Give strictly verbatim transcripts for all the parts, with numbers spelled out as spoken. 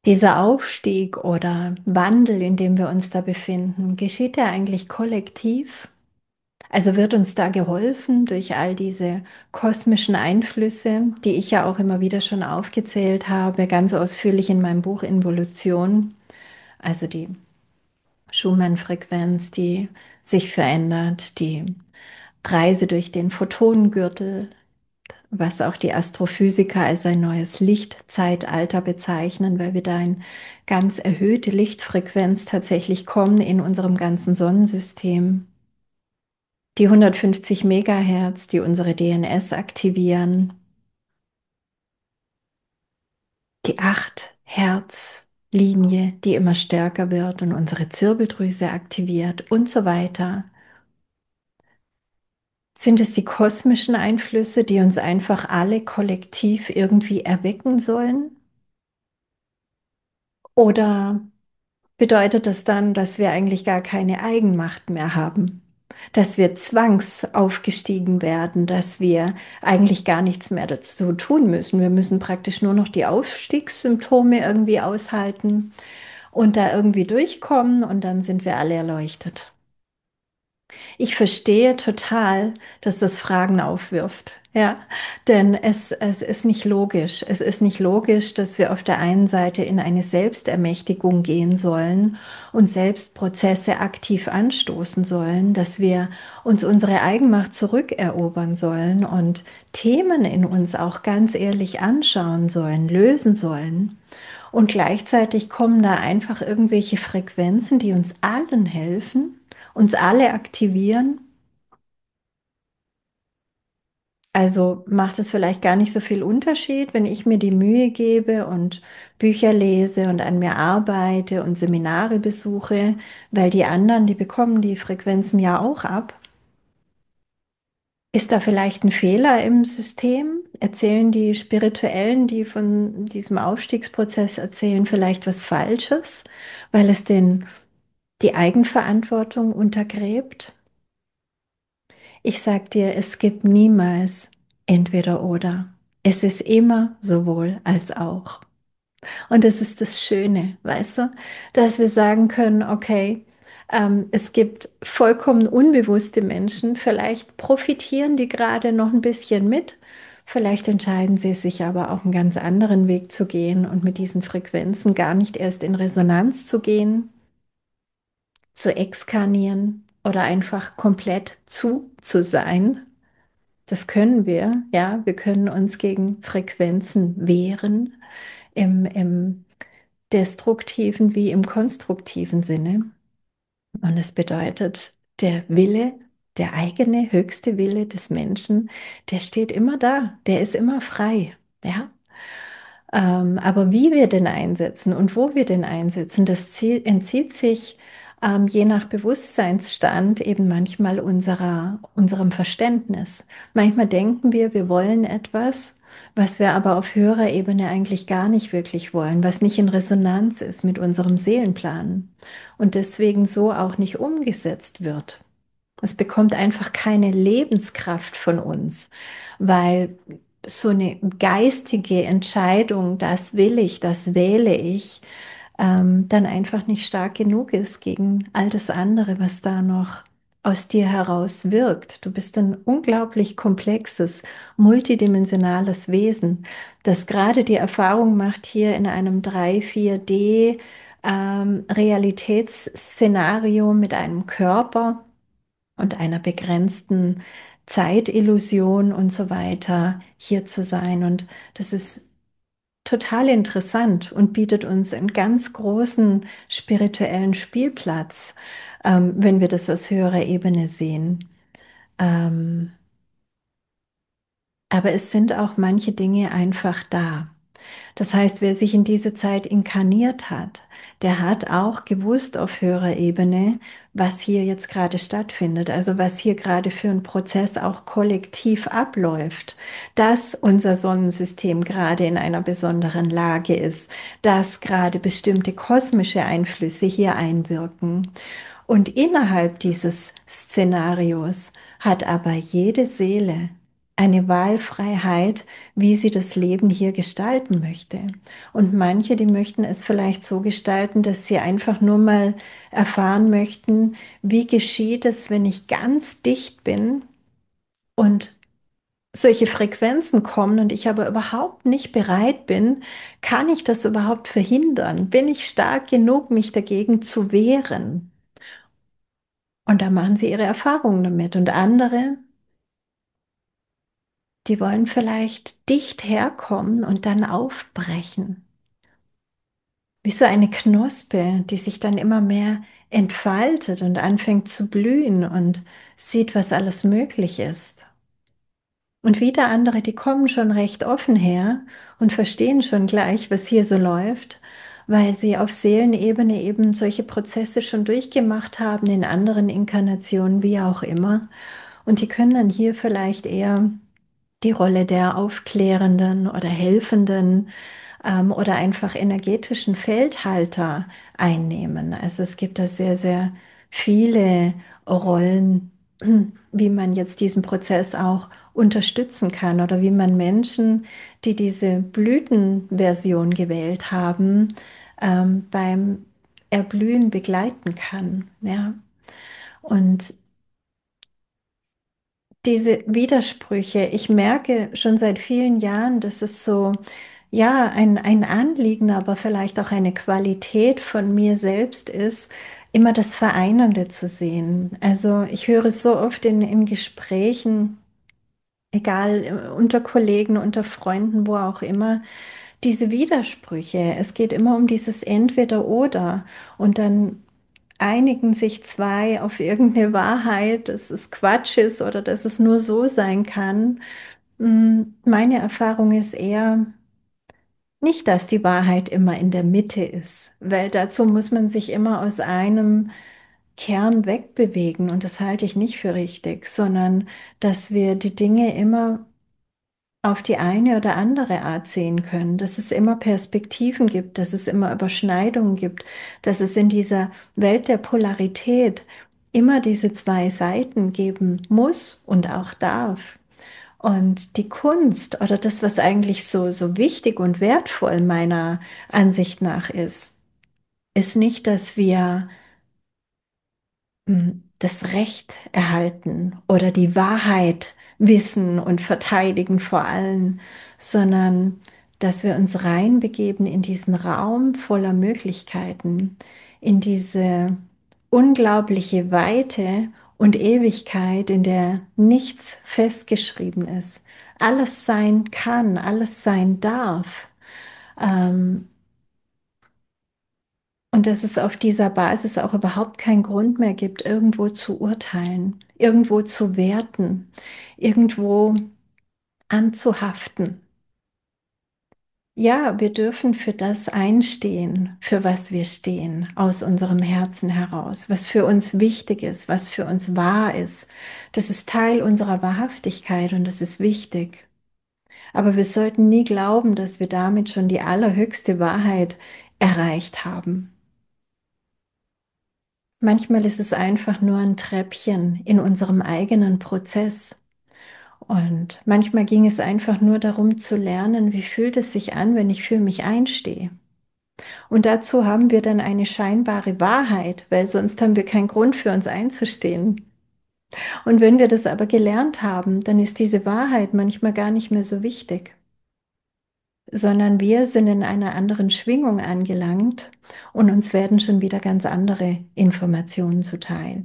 Dieser Aufstieg oder Wandel, in dem wir uns da befinden, geschieht der eigentlich kollektiv? Also wird uns da geholfen durch all diese kosmischen Einflüsse, die ich ja auch immer wieder schon aufgezählt habe, ganz ausführlich in meinem Buch Involution, also die Schumann-Frequenz, die sich verändert, die Reise durch den Photonengürtel, was auch die Astrophysiker als ein neues Lichtzeitalter bezeichnen, weil wir da in ganz erhöhte Lichtfrequenz tatsächlich kommen in unserem ganzen Sonnensystem. Die hundertfünfzig Megahertz, die unsere D N S aktivieren, die acht Hertz Linie, die immer stärker wird und unsere Zirbeldrüse aktiviert und so weiter. Sind es die kosmischen Einflüsse, die uns einfach alle kollektiv irgendwie erwecken sollen? Oder bedeutet das dann, dass wir eigentlich gar keine Eigenmacht mehr haben? Dass wir zwangsaufgestiegen werden, dass wir eigentlich gar nichts mehr dazu tun müssen. Wir müssen praktisch nur noch die Aufstiegssymptome irgendwie aushalten und da irgendwie durchkommen und dann sind wir alle erleuchtet. Ich verstehe total, dass das Fragen aufwirft. Ja, denn es, es ist nicht logisch. Es ist nicht logisch, dass wir auf der einen Seite in eine Selbstermächtigung gehen sollen und selbst Prozesse aktiv anstoßen sollen, dass wir uns unsere Eigenmacht zurückerobern sollen und Themen in uns auch ganz ehrlich anschauen sollen, lösen sollen. Und gleichzeitig kommen da einfach irgendwelche Frequenzen, die uns allen helfen, uns alle aktivieren. Also macht es vielleicht gar nicht so viel Unterschied, wenn ich mir die Mühe gebe und Bücher lese und an mir arbeite und Seminare besuche, weil die anderen, die bekommen die Frequenzen ja auch ab. Ist da vielleicht ein Fehler im System? Erzählen die Spirituellen, die von diesem Aufstiegsprozess erzählen, vielleicht was Falsches, weil es den, die Eigenverantwortung untergräbt? Ich sag dir, es gibt niemals entweder oder. Es ist immer sowohl als auch. Und das ist das Schöne, weißt du, dass wir sagen können, okay, ähm, es gibt vollkommen unbewusste Menschen, vielleicht profitieren die gerade noch ein bisschen mit, vielleicht entscheiden sie sich aber auch einen ganz anderen Weg zu gehen und mit diesen Frequenzen gar nicht erst in Resonanz zu gehen, zu exkarnieren oder einfach komplett zu zu sein. Das können wir, ja, wir können uns gegen Frequenzen wehren im, im destruktiven wie im konstruktiven Sinne. Und es bedeutet, der Wille, der eigene höchste Wille des Menschen, der steht immer da, der ist immer frei, ja. Ähm, aber wie wir den einsetzen und wo wir den einsetzen, das Ziel, entzieht sich ähm, je nach Bewusstseinsstand eben manchmal unserer, unserem Verständnis. Manchmal denken wir, wir wollen etwas, was wir aber auf höherer Ebene eigentlich gar nicht wirklich wollen, was nicht in Resonanz ist mit unserem Seelenplan und deswegen so auch nicht umgesetzt wird. Es bekommt einfach keine Lebenskraft von uns, weil so eine geistige Entscheidung, das will ich, das wähle ich, ähm, dann einfach nicht stark genug ist gegen all das andere, was da noch aus dir heraus wirkt. Du bist ein unglaublich komplexes, multidimensionales Wesen, das gerade die Erfahrung macht, hier in einem drei, vier D ähm, Realitätsszenario mit einem Körper und einer begrenzten Zeitillusion und so weiter hier zu sein. Und das ist total interessant und bietet uns einen ganz großen spirituellen Spielplatz, ähm, wenn wir das aus höherer Ebene sehen. Ähm, aber es sind auch manche Dinge einfach da. Das heißt, wer sich in diese Zeit inkarniert hat, der hat auch gewusst auf höherer Ebene, was hier jetzt gerade stattfindet, also was hier gerade für ein Prozess auch kollektiv abläuft, dass unser Sonnensystem gerade in einer besonderen Lage ist, dass gerade bestimmte kosmische Einflüsse hier einwirken. Und innerhalb dieses Szenarios hat aber jede Seele eine Wahlfreiheit, wie sie das Leben hier gestalten möchte. Und manche, die möchten es vielleicht so gestalten, dass sie einfach nur mal erfahren möchten, wie geschieht es, wenn ich ganz dicht bin und solche Frequenzen kommen und ich aber überhaupt nicht bereit bin, kann ich das überhaupt verhindern? Bin ich stark genug, mich dagegen zu wehren? Und da machen sie ihre Erfahrungen damit. Und andere, die wollen vielleicht dicht herkommen und dann aufbrechen. Wie so eine Knospe, die sich dann immer mehr entfaltet und anfängt zu blühen und sieht, was alles möglich ist. Und wieder andere, die kommen schon recht offen her und verstehen schon gleich, was hier so läuft, weil sie auf Seelenebene eben solche Prozesse schon durchgemacht haben, in anderen Inkarnationen, wie auch immer. Und die können dann hier vielleicht eher die Rolle der aufklärenden oder helfenden ähm, oder einfach energetischen Feldhalter einnehmen. Also es gibt da sehr, sehr viele Rollen, wie man jetzt diesen Prozess auch unterstützen kann oder wie man Menschen, die diese Blütenversion gewählt haben, ähm, beim Erblühen begleiten kann. Ja. Und diese Widersprüche, ich merke schon seit vielen Jahren, dass es so, ja, ein, ein Anliegen, aber vielleicht auch eine Qualität von mir selbst ist, immer das Vereinende zu sehen. Also ich höre so oft in, in Gesprächen, egal äh, unter Kollegen, unter Freunden, wo auch immer, diese Widersprüche. Es geht immer um dieses Entweder-Oder und dann einigen sich zwei auf irgendeine Wahrheit, dass es Quatsch ist oder dass es nur so sein kann. Mm, Meine Erfahrung ist eher nicht, dass die Wahrheit immer in der Mitte ist, weil dazu muss man sich immer aus einem Kern wegbewegen und das halte ich nicht für richtig, sondern dass wir die Dinge immer auf die eine oder andere Art sehen können, dass es immer Perspektiven gibt, dass es immer Überschneidungen gibt, dass es in dieser Welt der Polarität immer diese zwei Seiten geben muss und auch darf. Und die Kunst oder das, was eigentlich so, so wichtig und wertvoll meiner Ansicht nach ist, ist nicht, dass wir hm, das Recht erhalten oder die Wahrheit wissen und verteidigen vor allem, sondern dass wir uns reinbegeben in diesen Raum voller Möglichkeiten, in diese unglaubliche Weite und Ewigkeit, in der nichts festgeschrieben ist, alles sein kann, alles sein darf. Ähm, und dass es auf dieser Basis auch überhaupt keinen Grund mehr gibt, irgendwo zu urteilen, irgendwo zu werten, irgendwo anzuhaften. Ja, wir dürfen für das einstehen, für was wir stehen, aus unserem Herzen heraus, was für uns wichtig ist, was für uns wahr ist. Das ist Teil unserer Wahrhaftigkeit und das ist wichtig. Aber wir sollten nie glauben, dass wir damit schon die allerhöchste Wahrheit erreicht haben. Manchmal ist es einfach nur ein Treppchen in unserem eigenen Prozess. Und manchmal ging es einfach nur darum zu lernen, wie fühlt es sich an, wenn ich für mich einstehe. Und dazu haben wir dann eine scheinbare Wahrheit, weil sonst haben wir keinen Grund für uns einzustehen. Und wenn wir das aber gelernt haben, dann ist diese Wahrheit manchmal gar nicht mehr so wichtig, sondern wir sind in einer anderen Schwingung angelangt und uns werden schon wieder ganz andere Informationen zuteil.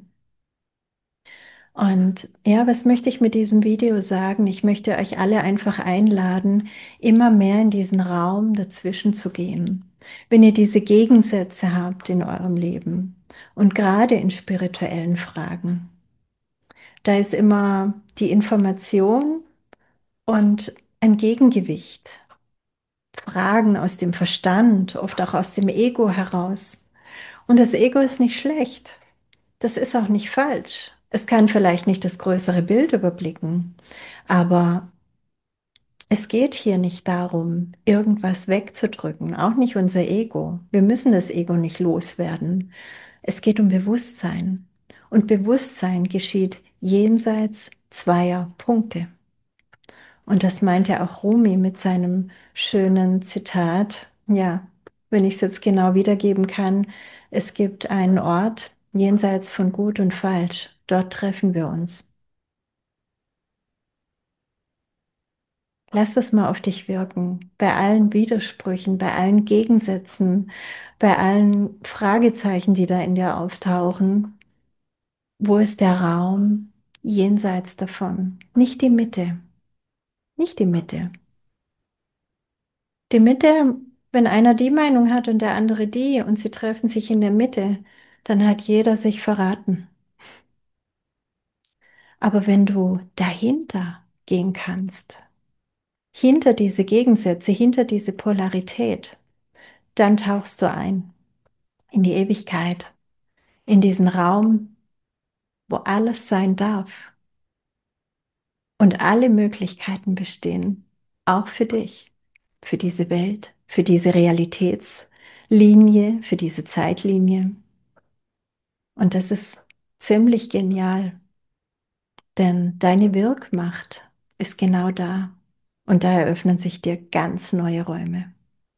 Und ja, was möchte ich mit diesem Video sagen? Ich möchte euch alle einfach einladen, immer mehr in diesen Raum dazwischen zu gehen. Wenn ihr diese Gegensätze habt in eurem Leben und gerade in spirituellen Fragen, da ist immer die Information und ein Gegengewicht. Fragen aus dem Verstand, oft auch aus dem Ego heraus. Und das Ego ist nicht schlecht. Das ist auch nicht falsch. Es kann vielleicht nicht das größere Bild überblicken, aber es geht hier nicht darum, irgendwas wegzudrücken, auch nicht unser Ego. Wir müssen das Ego nicht loswerden. Es geht um Bewusstsein. Und Bewusstsein geschieht jenseits zweier Punkte. Und das meint ja auch Rumi mit seinem schönen Zitat. Ja, wenn ich es jetzt genau wiedergeben kann, es gibt einen Ort jenseits von Gut und Falsch. Dort treffen wir uns. Lass es mal auf dich wirken. Bei allen Widersprüchen, bei allen Gegensätzen, bei allen Fragezeichen, die da in dir auftauchen. Wo ist der Raum jenseits davon? Nicht die Mitte, nicht die Mitte. Die Mitte, wenn einer die Meinung hat und der andere die und sie treffen sich in der Mitte, dann hat jeder sich verraten. Aber wenn du dahinter gehen kannst, hinter diese Gegensätze, hinter diese Polarität, dann tauchst du ein in die Ewigkeit, in diesen Raum, wo alles sein darf und alle Möglichkeiten bestehen, auch für dich, für diese Welt, für diese Realitätslinie, für diese Zeitlinie. Und das ist ziemlich genial, denn deine Wirkmacht ist genau da. Und da eröffnen sich dir ganz neue Räume.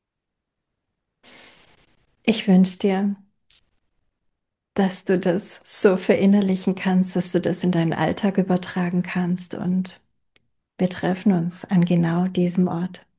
Ich wünsche dir, dass du das so verinnerlichen kannst, dass du das in deinen Alltag übertragen kannst. Und wir treffen uns an genau diesem Ort.